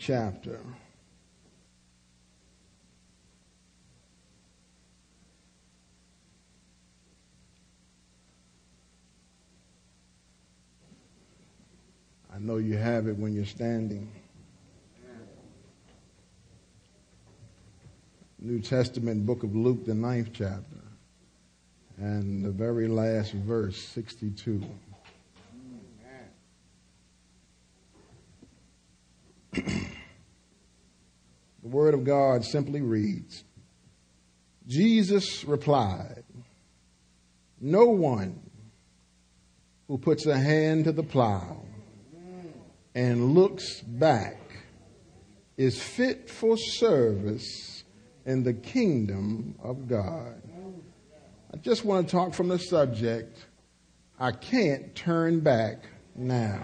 chapter. I know you have it when you're standing. New Testament book of Luke, the 9th chapter, and the very last verse, 62. The Word of God simply reads, Jesus replied, "No one who puts a hand to the plow and looks back is fit for service in the kingdom of God." I just want to talk from the subject, I can't turn back now.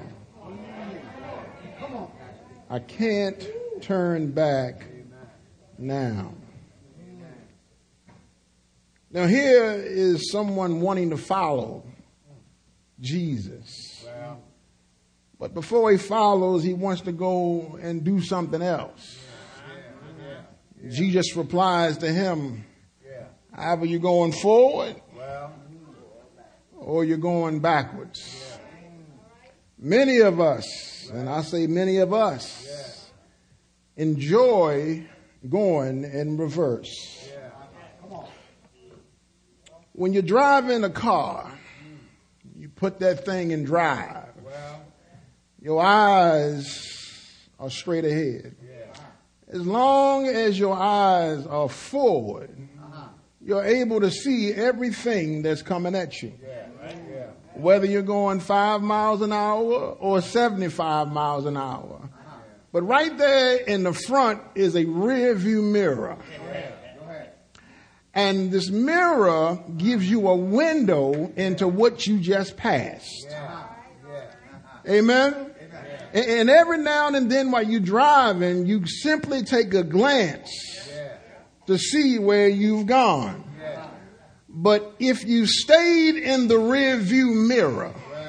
I can't turn back now. Now here is someone wanting to follow Jesus. But before he follows, he wants to go and do something else. Jesus replies to him, either you're going forward or you're going backwards. Many of us, and I say many of us, enjoy going in reverse. When you're driving a car, you put that thing in drive. Your eyes are straight ahead. As long as your eyes are forward, you're able to see everything that's coming at you. Whether you're going 5 miles an hour or 75 miles an hour. But right there in the front is a rear view mirror. And this mirror gives you a window into what you just passed. Amen? And every now and then while you're driving, you simply take a glance to see where you've gone. But if you stayed in the rear view mirror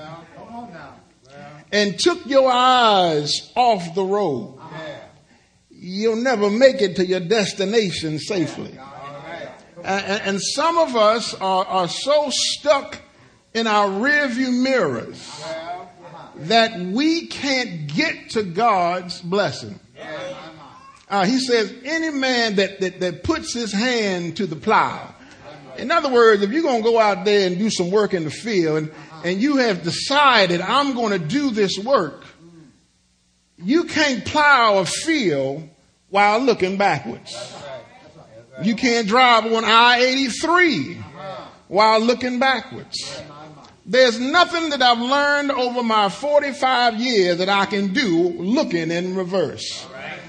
and took your eyes off the road, you'll never make it to your destination safely. And some of us are so stuck in our rear view mirrors that we can't get to God's blessing. He says, any man that puts his hand to the plow. In other words, if you're going to go out there and do some work in the field and you have decided, I'm going to do this work, you can't plow a field while looking backwards. You can't drive on I-83 while looking backwards. There's nothing that I've learned over my 45 years that I can do looking in reverse.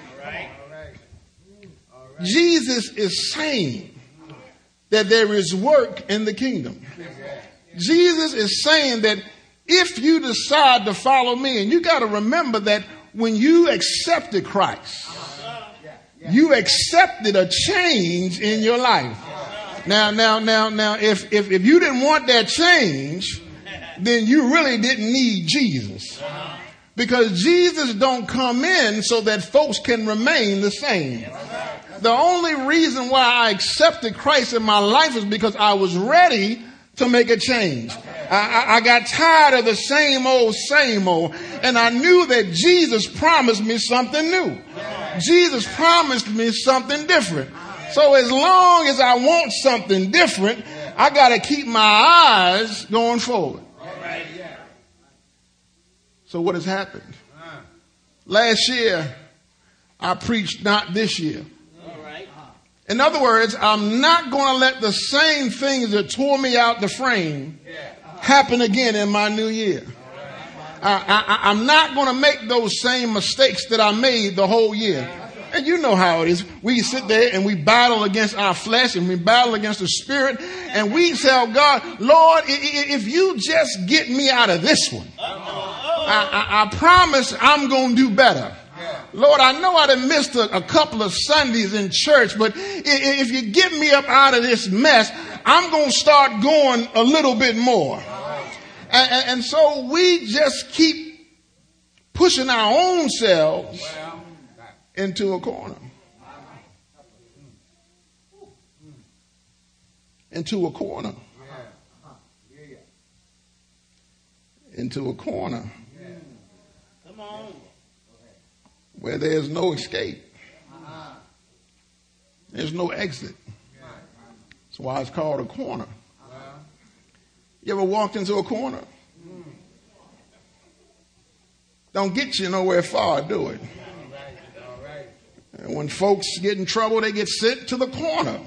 Jesus is saying that there is work in the kingdom. Jesus is saying that if you decide to follow me, and you got to remember that when you accepted Christ, you accepted a change in your life. Now, if you didn't want that change, then you really didn't need Jesus. Because Jesus don't come in so that folks can remain the same. The only reason why I accepted Christ in my life is because I was ready to make a change. I got tired of the same old, and I knew that Jesus promised me something new. Jesus promised me something different. So as long as I want something different, I got to keep my eyes going forward. So what has happened? Last year, I preached not this year. In other words, I'm not going to let the same things that tore me out the frame happen again in my new year. I'm not going to make those same mistakes that I made the whole year. And you know how it is. We sit there and we battle against our flesh and we battle against the spirit. And we tell God, Lord, if you just get me out of this one, I promise I'm going to do better. Lord, I know I done missed a couple of Sundays in church, but if you get me up out of this mess, I'm going to start going a little bit more. And so we just keep pushing our own selves into a corner. Into a corner. Into a corner. Come on. Where there's no escape. There's no exit. That's why it's called a corner. You ever walked into a corner? Don't get you nowhere far, do it. And when folks get in trouble, they get sent to the corner.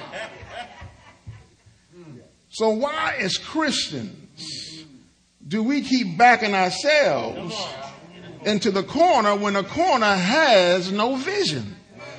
So why, as Christians, do we keep backing ourselves into the corner when the corner has no vision?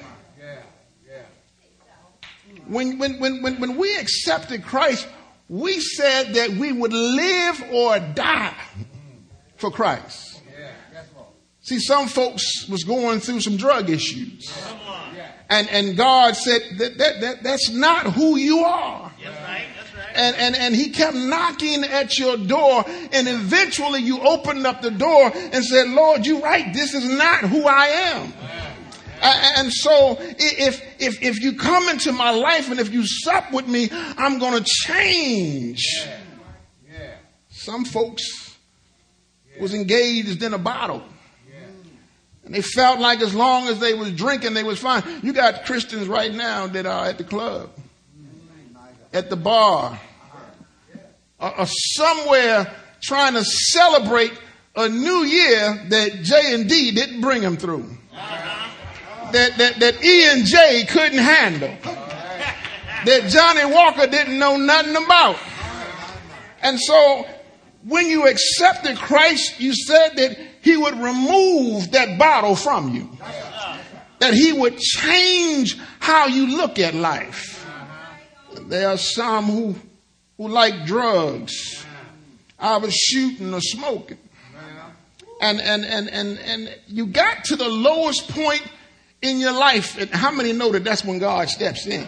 When we accepted Christ, we said that we would live or die for Christ. See, some folks was going through some drug issues. And God said that's not who you are. And he kept knocking at your door, and eventually you opened up the door and said, Lord, you're right, this is not who I am. And so if you come into my life and if you sup with me, I'm going to change. Some folks was engaged in a bottle. And they felt like as long as they was drinking, they was fine. You got Christians right now that are at the club, at the bar, or somewhere trying to celebrate a new year that J&D didn't bring them through. That E and J couldn't handle. That Johnny Walker didn't know nothing about. And so when you accepted Christ, you said that he would remove that bottle from you. That he would change how you look at life. There are some who like drugs, either shooting or smoking. And you got to the lowest point in your life. And how many know that that's when God steps in?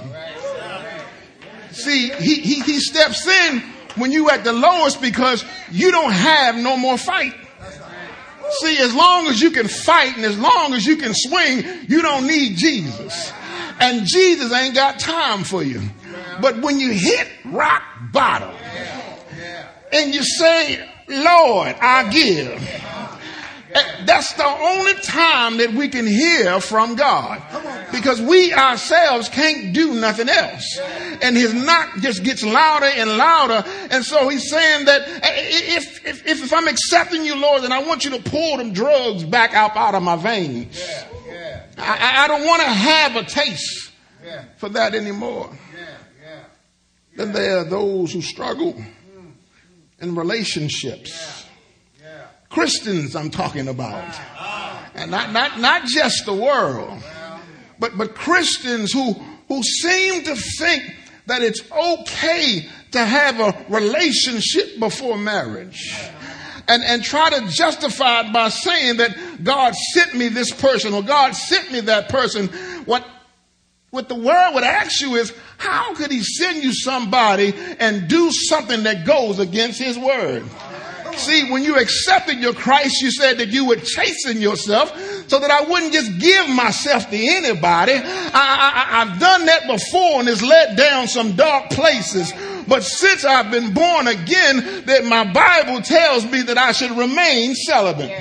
See, he steps in when you at the lowest because you don't have no more fight. See, as long as you can fight and as long as you can swing, you don't need Jesus. And Jesus ain't got time for you. But when you hit rock bottom and you say, Lord, I give. That's the only time that we can hear from God, because we ourselves can't do nothing else. And his knock just gets louder and louder. And so he's saying that if I'm accepting you, Lord, then I want you to pull them drugs back out of my veins. I don't want to have a taste for that anymore. Then there are those who struggle in relationships. Christians I'm talking about. And not just the world. But Christians who seem to think that it's okay to have a relationship before marriage. And try to justify it by saying that God sent me this person or God sent me that person. What the world would ask you is, how could he send you somebody and do something that goes against his word? See, when you accepted your Christ, you said that you would chasten yourself so that I wouldn't just give myself to anybody. I've done that before and it's led down some dark places. But since I've been born again, that my Bible tells me that I should remain celibate.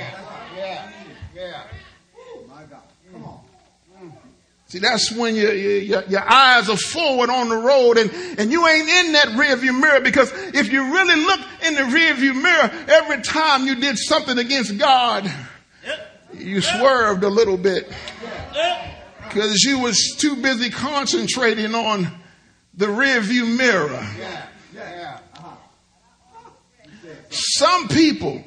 See, that's when your eyes are forward on the road and you ain't in that rearview mirror, because if you really look in the rearview mirror, every time you did something against God, you swerved a little bit because you was too busy concentrating on the rearview mirror. Some people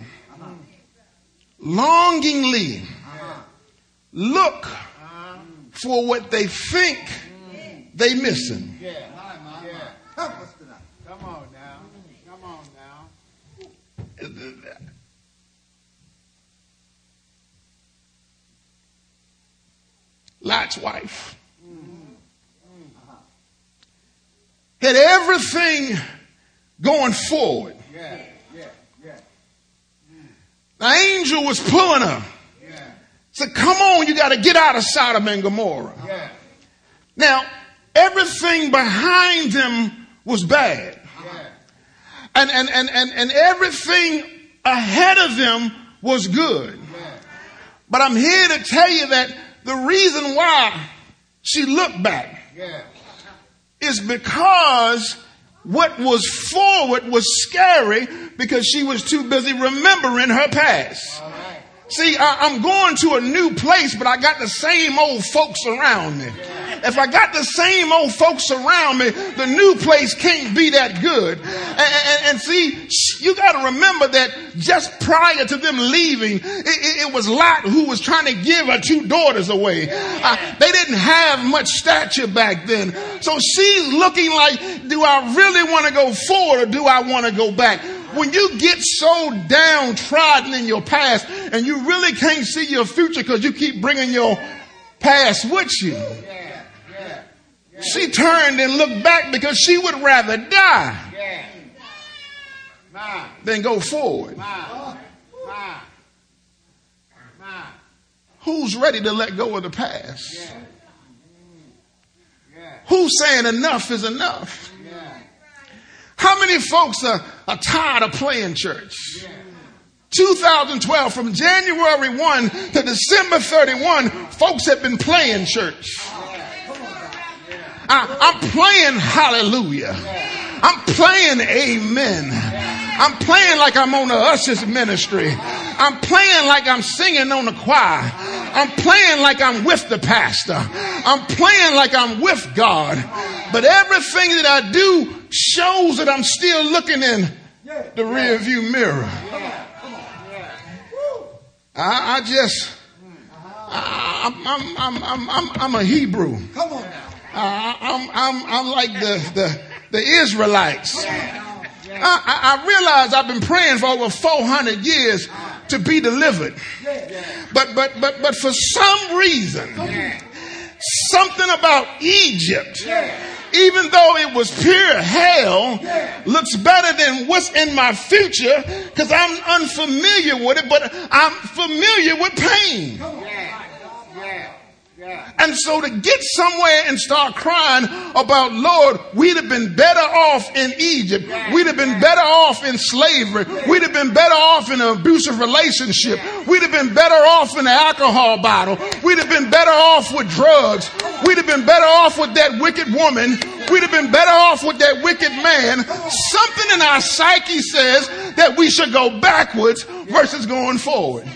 longingly look for what they think they missing. Come on now. Come on now. Lot's wife had everything going forward. The angel was pulling her, said, come on, you got to get out of Sodom and Gomorrah. Yeah. Now, everything behind them was bad. Yeah. And everything ahead of them was good. Yeah. But I'm here to tell you that the reason why she looked back Yeah. is because what was forward was scary because she was too busy remembering her past. All right. See, I'm going to a new place, but I got the same old folks around me. If I got the same old folks around me, the new place can't be that good. And see, you got to remember that just prior to them leaving, it was Lot who was trying to give her 2 daughters away. They didn't have much stature back then. So she's looking like, do I really want to go forward or do I want to go back? When you get so downtrodden in your past and you really can't see your future because you keep bringing your past with you. She turned and looked back because she would rather die than go forward. Who's ready to let go of the past? Who's saying enough is enough? How many folks are tired of playing church? 2012, from January 1 to December 31, folks have been playing church. I'm playing hallelujah. I'm playing amen. I'm playing like I'm on the ushers ministry. I'm playing like I'm singing on the choir. I'm playing like I'm with the pastor. I'm playing like I'm with God. But everything that I do shows that I'm still looking in the rear view mirror. I'm a Hebrew. Come on now. I'm like the Israelites. I realize I've been praying for over 400 years to be delivered. But for some reason, something about Egypt, even though it was pure hell, looks better than what's in my future because I'm unfamiliar with it, but I'm familiar with pain. And so to get somewhere and start crying about, Lord, we'd have been better off in Egypt. We'd have been better off in slavery. We'd have been better off in an abusive relationship. We'd have been better off in the alcohol bottle. We'd have been better off with drugs. We'd have been better off with that wicked woman. We'd have been better off with that wicked man. Something in our psyche says that we should go backwards versus going forward.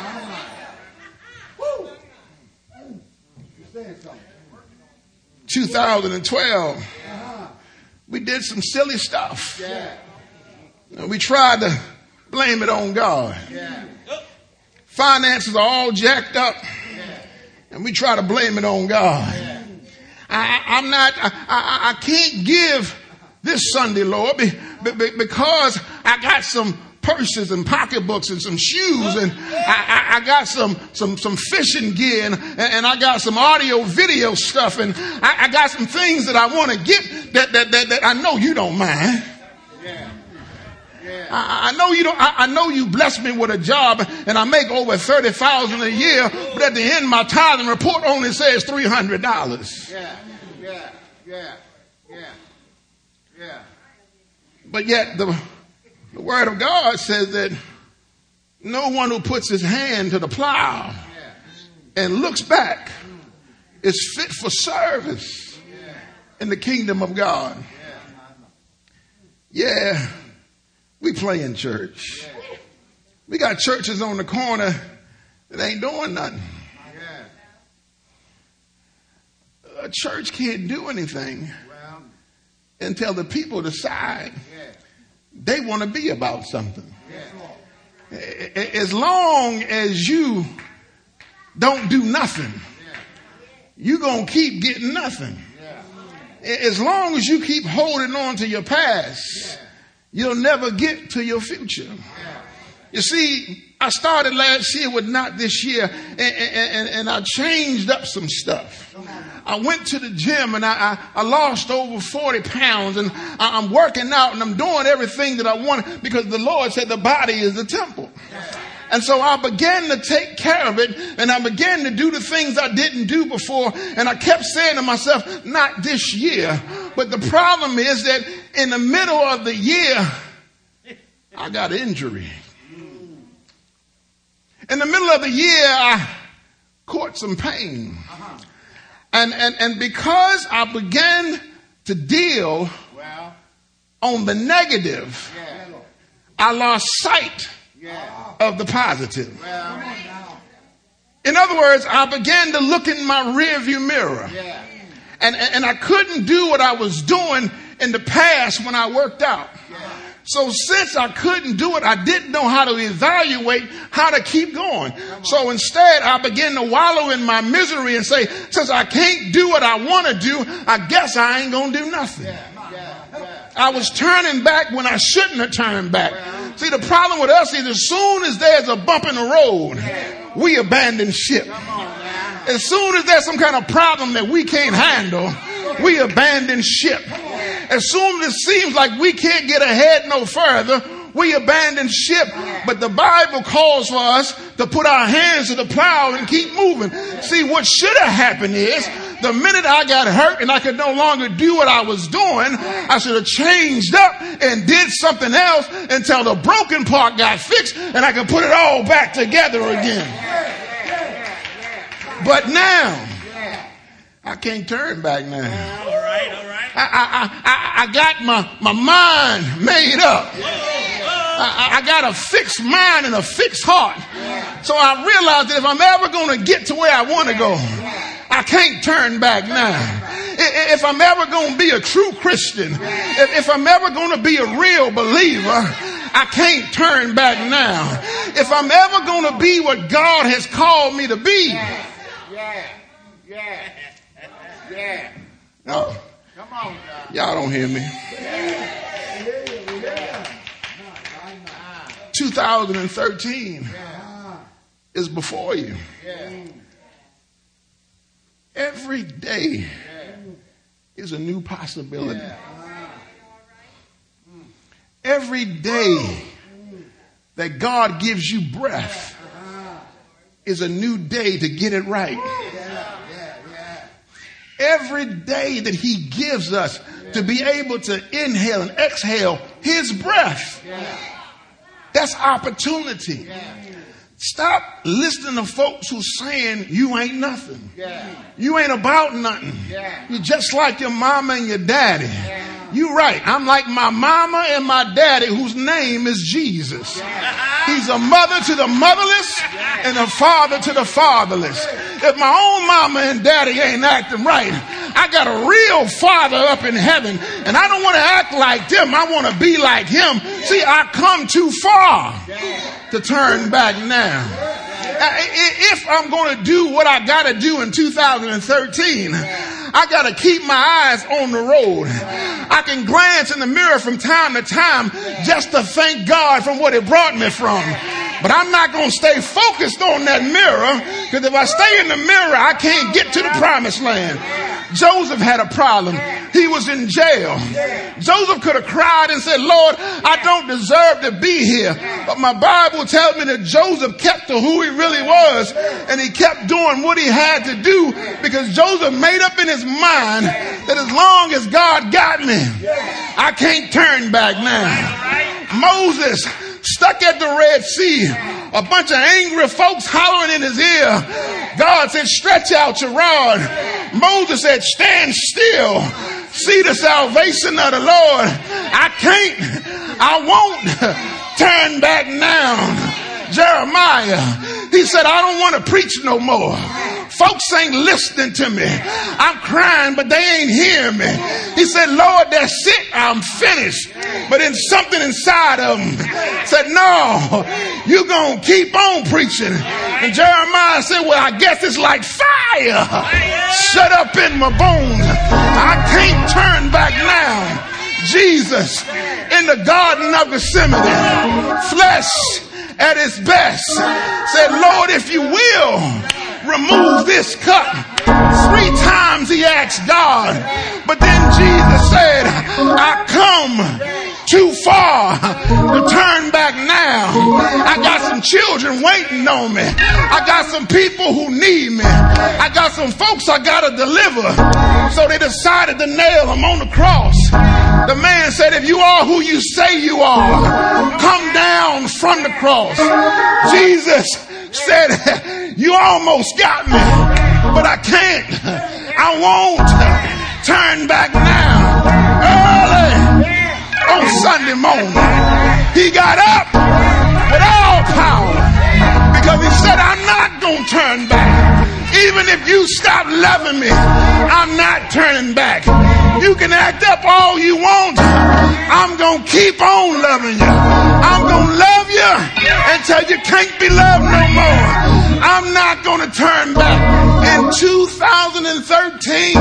2012, we did some silly stuff. We tried to blame it on God. Finances are all jacked up, and we try to blame it on God. I can't give this Sunday, Lord, because I got some purses and pocketbooks and some shoes, and I got some fishing gear, and I got some audio video stuff, and I got some things that I want to get that I know you don't mind. I know you don't. I know you blessed me with a job, and I make over $30,000 a year, but at the end, my tithing report only says $300. But yet the Word of God says that no one who puts his hand to the plow and looks back is fit for service in the kingdom of God. Yeah, we play in church. We got churches on the corner that ain't doing nothing. A church can't do anything until the people decide they want to be about something. As long as you don't do nothing, you're going to keep getting nothing. As long as you keep holding on to your past, you'll never get to your future. You see, I started last year with Not This Year, and I changed up some stuff. I went to the gym and I lost over 40 pounds, and I'm working out and I'm doing everything that I want because the Lord said the body is the temple. And so I began to take care of it, and I began to do the things I didn't do before. And I kept saying to myself, not this year. But the problem is that in the middle of the year, I got injury. In the middle of the year, I caught some pain. And because I began to deal on the negative, I lost sight of the positive. In other words, I began to look in my rearview mirror. And I couldn't do what I was doing in the past when I worked out. So since I couldn't do it, I didn't know how to evaluate how to keep going. So instead, I began to wallow in my misery and say, since I can't do what I want to do, I guess I ain't going to do nothing. I was turning back when I shouldn't have turned back. See, the problem with us is as soon as there's a bump in the road, we abandon ship. As soon as there's some kind of problem that we can't handle, we abandon ship. As soon as it seems like we can't get ahead no further, we abandon ship. But the Bible calls for us to put our hands to the plow and keep moving. See, what should have happened is the minute I got hurt and I could no longer do what I was doing, I should have changed up and did something else until the broken part got fixed and I could put it all back together again. But now, I can't turn back now. All right. I got my mind made up. I got a fixed mind and a fixed heart. So I realized that if I'm ever going to get to where I want to go, I can't turn back now. If I'm ever going to be a true Christian, if I'm ever going to be a real believer, I can't turn back now. If I'm ever going to be what God has called me to be. No. Come on, y'all don't hear me. 2013 is before you. Every day is a new possibility. Every day that God gives you breath is a new day to get it right. Every day that he gives us to be able to inhale and exhale his breath, that's opportunity. Stop listening to folks who saying you ain't nothing. You ain't about nothing. You're just like your mama and your daddy. You're right. I'm like my mama and my daddy whose name is Jesus. He's a mother to the motherless and a father to the fatherless. If my own mama and daddy ain't acting right, I got a real father up in heaven, and I don't want to act like them. I want to be like him. See, I come too far to turn back now. If I'm going to do what I got to do in 2013, I got to keep my eyes on the road. I can glance in the mirror from time to time just to thank God from what it brought me from. But I'm not going to stay focused on that mirror, because if I stay in the mirror, I can't get to the promised land. Joseph had a problem. He was in jail. Joseph could have cried and said, Lord, I don't deserve to be here. But my Bible tells me that Joseph kept to who he really was, and he kept doing what he had to do, because Joseph made up in his mind that as long as God got me, I can't turn back now. Moses stuck at the Red Sea, a bunch of angry folks hollering in his ear. God said, stretch out your rod. Moses said, stand still. See the salvation of the Lord. I won't turn back now. Jeremiah, he said, I don't want to preach no more. Folks ain't listening to me. I'm crying, but they ain't hearing me. He said, Lord, that's it. I'm finished. But then something inside of him said, no, you're going to keep on preaching. And Jeremiah said, well, I guess it's like fire shut up in my bones. I can't turn back now. Jesus in the Garden of Gethsemane, flesh at its best, said, Lord, if you will, remove this cup. 3 times he asked God. But then Jesus said, I come too far to turn back now. I got some children waiting on me. I got some people who need me. I got some folks I got to deliver. So they decided to nail him on the cross. The man said, if you are who you say you are, come down from the cross. Jesus said, you almost got me, but I can't. I won't turn back now. Early on Sunday morning, he got up with all power because he said, I'm not going to turn back. Even if you stop loving me, I'm not turning back. You can act up all you want. I'm going to keep on loving you. I'm going to love you until you can't be loved no more. I'm not going to turn back. In 2013,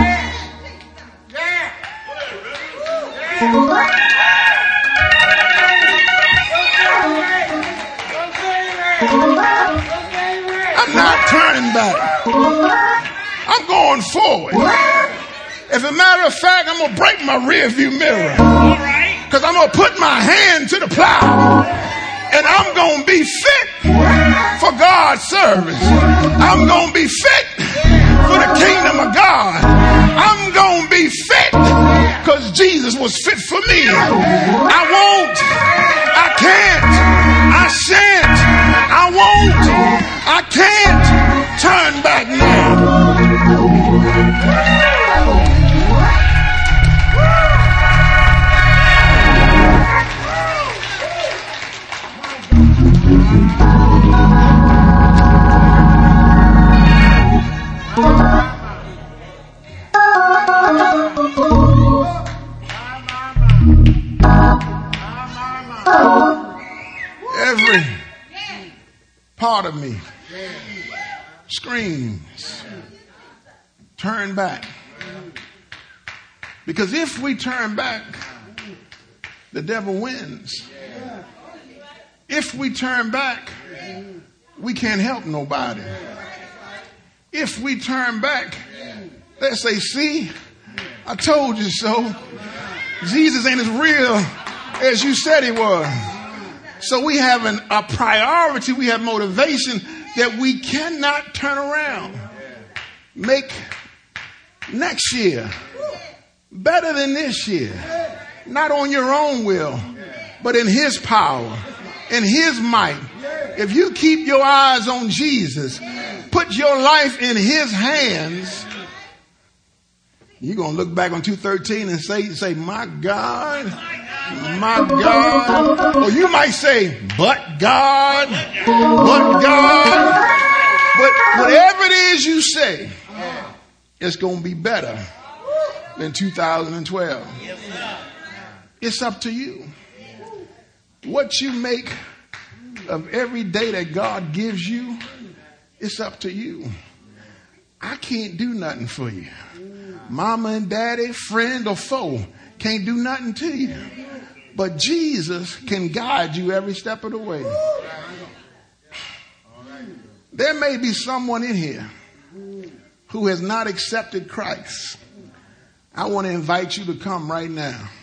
I'm not turning back. I'm going forward. As a matter of fact, I'm going to break my rearview mirror. Because I'm going to put my hand to the plow. And I'm going to be fit for God's service. I'm going to be fit for the kingdom of God. I'm going to be fit because Jesus was fit for me. I won't. I can't. I shan't. I won't. I can't turn back now. Every part of me screams, turn back. Because if we turn back, the devil wins. If we turn back, we can't help nobody. If we turn back, they say, see, I told you so. Jesus ain't as real as you said he was. So we have a priority, we have motivation that we cannot turn around. Make next year better than this year. Not on your own will, but in his power, in his might. If you keep your eyes on Jesus, put your life in his hands, you're going to look back on 2013 and say, my God, my God. Or you might say, but God, but God. But whatever it is you say, it's going to be better than 2012. It's up to you. What you make of every day that God gives you, it's up to you. I can't do nothing for you. Mama and daddy, friend or foe can't do nothing to you. But Jesus can guide you every step of the way. There may be someone in here who has not accepted Christ. I want to invite you to come right now.